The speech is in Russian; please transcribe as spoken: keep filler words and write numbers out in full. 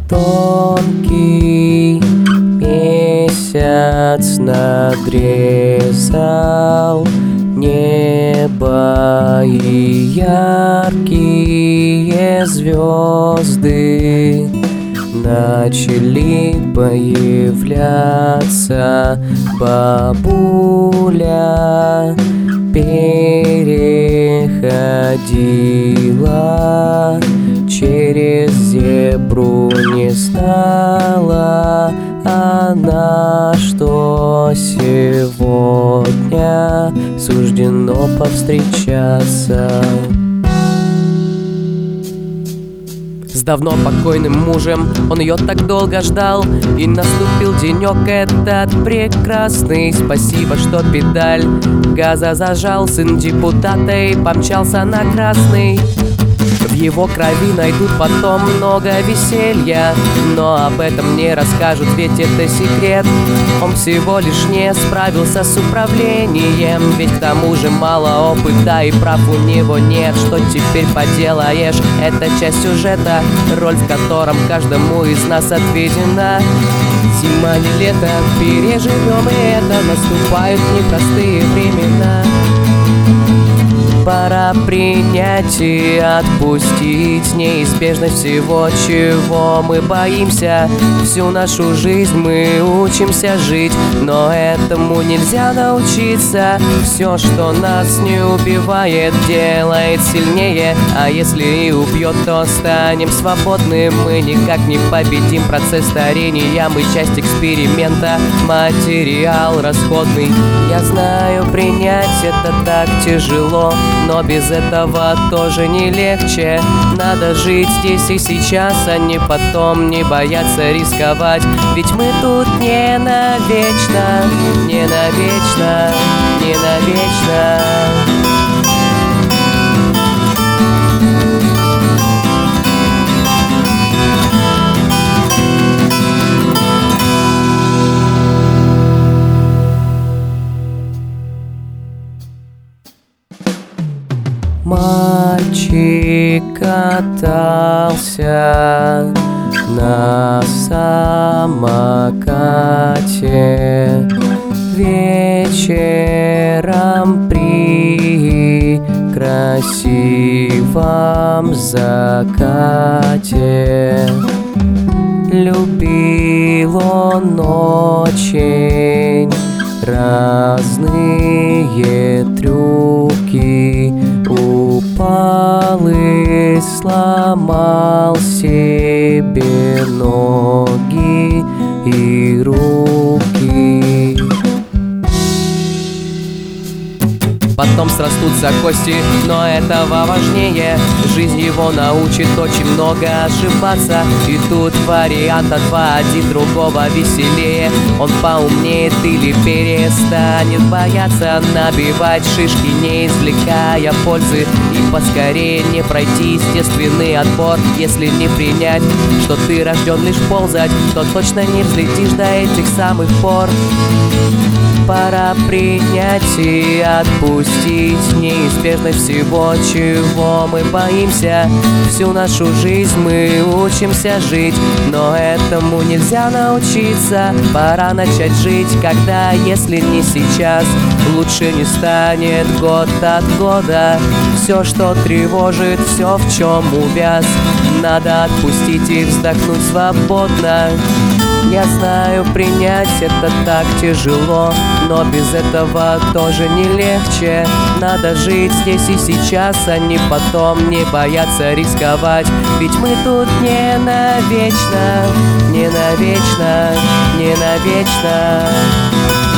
Тонкий месяц надрезал небо, и яркие звезды начали появляться. Бабуля переходила через зебру, не знала она, что сегодня суждено повстречаться с давно покойным мужем. Он ее так долго ждал, и наступил денек этот прекрасный. Спасибо, что педаль газа зажал. Сын депутата и помчался на красный. В его крови найдут потом много веселья, но об этом не расскажут, ведь это секрет. Он всего лишь не справился с управлением, ведь к тому же мало опыта и прав у него нет. Что теперь поделаешь, это часть сюжета, роль в котором каждому из нас отведена. Зима не лето, переживем и это, наступают непростые времена. Пора принять и отпустить неизбежность всего, чего мы боимся. Всю нашу жизнь мы учимся жить, но этому нельзя научиться. Все, что нас не убивает, делает сильнее, а если и убьет, то станем свободны. Мы никак не победим процесс старения, мы часть эксперимента, материал расходный. Я знаю, принять это так тяжело, но без этого тоже не легче. Надо жить здесь и сейчас, а не потом, не бояться рисковать. Ведь мы тут не навечно, не навечно, не навечно. Мальчик катался на самокате вечером при красивом закате. Любил он очень разные трюки, упал и сломал себе ноги и руки. Потом срастутся кости, но этого важнее. Жизнь его научит очень много ошибаться. И тут варианта два, один другого веселее. Он поумнеет или перестанет бояться набивать шишки, не извлекая пользы. И поскорее не пройти естественный отбор. Если не принять, что ты рожден лишь ползать, то точно не взлетишь до этих самых пор. Пора принять и отпустить неизбежность всего, чего мы боимся. Всю нашу жизнь мы учимся жить, но этому нельзя научиться. Пора начать жить, когда, если не сейчас, лучше не станет год от года. Все, что тревожит, все, в чем увяз, надо отпустить и вздохнуть свободно. Я знаю, принять это так тяжело, но без этого тоже не легче. Надо жить здесь и сейчас, а не потом, не бояться рисковать. Ведь мы тут не навечно, не навечно, не навечно.